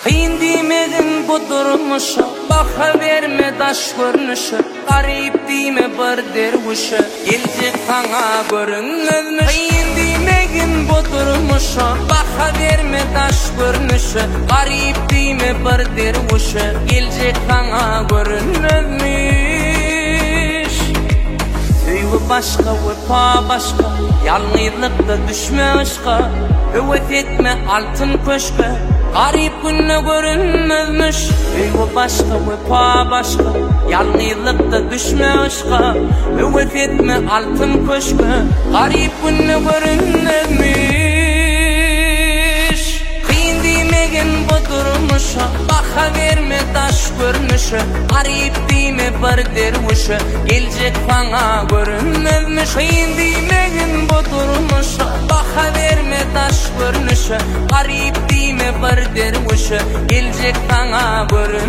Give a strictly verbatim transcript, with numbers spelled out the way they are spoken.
Kıyın demegin bu durmuşa, baka verme daş görünüşü. Garip deme bir dervişe, gelecek sana görünmezmiş. Kıyın demegin bu durmuşa, baka verme daş görünüşü. Garip deme bir dervişe, gelecek sana görünmezmiş. Söyle başka, vefa başka, yalnızlıkta düşme aşka. Övet etme altın köşke, garip günne görünmezmiş. Söyle başka, vefa başka, yalnızlıkta düşme aşka. Övet etme altın köşke, garip günne görünmezmiş. Kıyın demegin bu durmuşa, baka verme daş görünüşe. Garip deme bir dervişe, gelecek bana görünmezmiş. Kıyın demegin bu durmuşa, baka verme daş görünüşe. Garip deme bir dervişe, gelecek bana görünmezmiş.